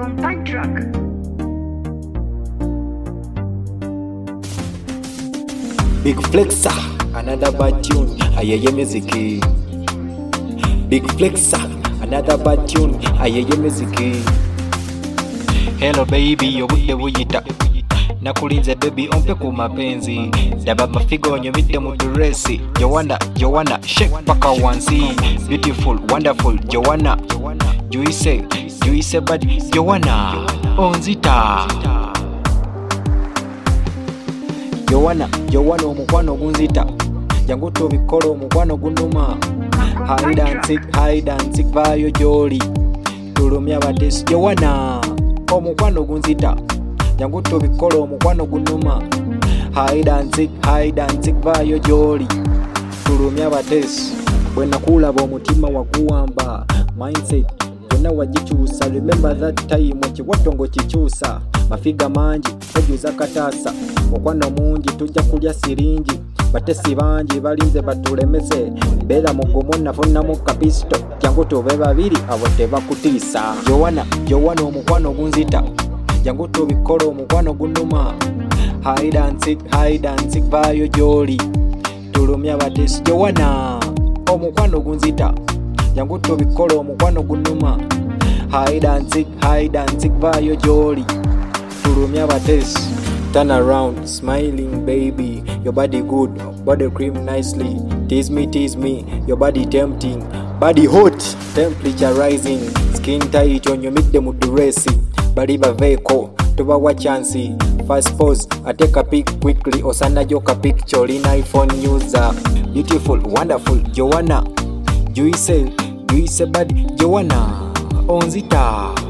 Compact track. Big Flexer, another bad tune, ayeye music. Big Flexer, another bad tune, ayeye music. Hello baby, obudde buyita nakulinze baby ompe ku mapenzi daba mafigo nyumidde mu dresi Joanna shake paka wansi beautiful wonderful Joanna juise bad Joanna onzita Joanna omukwano gunzita jangu tubikola omukwano gunuma hide and seek vayo joli tulumya batesi Joanna omukwano gunzita jangu tubikola omukwano gunuma hide and seek vayo joli tulumya batesi bwe nakulaba omutima wakuwamba mindset bwena wagikyusa remember that time ekiwatongo kikyusa mafiga mangi tojuza kataasa mukwano mungi tujja kulya siringi batesi bangi balinze batulemese beera mugumu nafunamu kapisto jangu tube babiri abo tebakutiisa Joanna omukwano gunzita jangu tubikola omukwano gunuma hide and seek vayo joli tulumya batesi Joanna omukwano gunzita jangu tubikola omukwano gunuma hide and seek vayo joli tulumya batesi. Turn around, smiling baby, your body good, body cream nicely. Tease me, your body tempting, body hot, temperature rising. Skin tight on your midday mood dressing. Body baveko, tuba wa chancy. Fast pose, I take a pic quickly. Osana joka picture in iPhone user. Beautiful, wonderful, Joanna. Juise bad Joanna. Onzita.